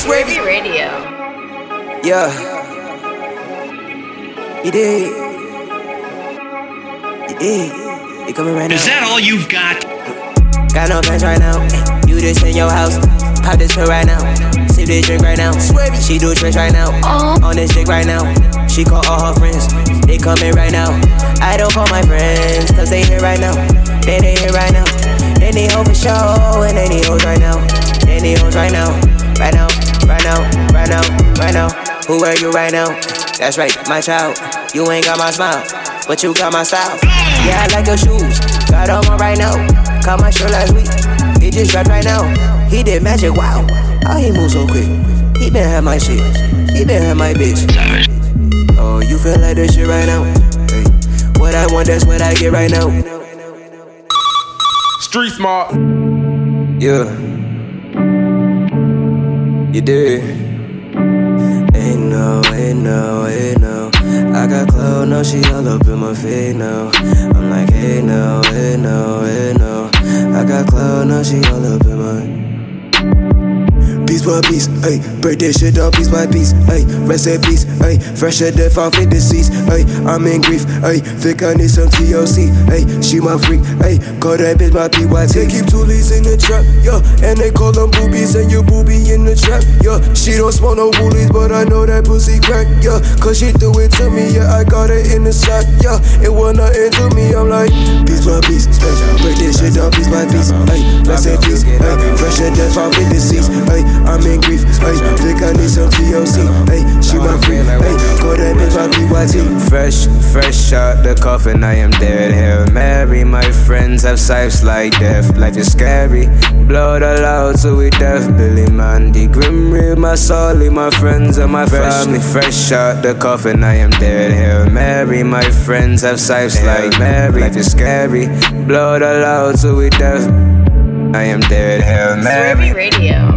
Swervy Radio. Yeah. You did. You did. You coming right now? Is that all you've got? Got no plans right now. You just in your house. Pop this pill right now. Sip this drink right now. Swervy. She do tricks right now. On this dick right now. She call all her friends. They coming right now. I don't call my friends, cause they here right now. They here right now. They need hoes for show, and they need hoes right now. They need hoes right now. Right now, right now, right now, right now. Who are you right now? That's right, my child. You ain't got my smile, but you got my style. Yeah, I like your shoes. Got them on right now. Caught my shirt last week. He just dropped right now. He did magic, wow. How he move so quick? He been had my shit. He been had my bitch. Oh, you feel like this shit right now? Hey, what I want, that's what I get right now. Street smart. Yeah. You did. Ain't no. I got clout, now she all up in my face now. I'm like, hey no. I got clout, now she all up in my. Piece by piece, ayy, break that shit down piece by piece, ayy, rest in peace, ayy, fresh at death, I'm fit deceased, ayy, I'm in grief, ayy, think I need some TLC, ayy, she my freak, ayy, call that bitch my PYT. They keep toolies in the trap, yeah, and they call them boobies, and you boobie in the trap, yeah, she don't smoke no woolies, but I know that pussy crack, yeah, cause she threw it to me, yeah, I got it in the sack, yeah, it was nothing to me, I'm like, piece by piece, ayy, break that shit down piece by piece, ayy, rest in peace, ayy, fresh at death, I'm fit deceased, ayy, I'm in grief, ayy, think I need some TLC, ayy, she my freak, ayy, call that bitch my PYT. Fresh out the coffin, I am dead. Hail Mary, my friends have sipes like death. Life is scary, blood allowed to we death. Billy Mandy, Grim Reap, my soul, my friends and my family. Fresh out the coffin, I am dead. Hail Mary, my friends have sipes like Mary. Life is scary, blood allowed to we death. I am dead. Hail Mary. Swervy Radio.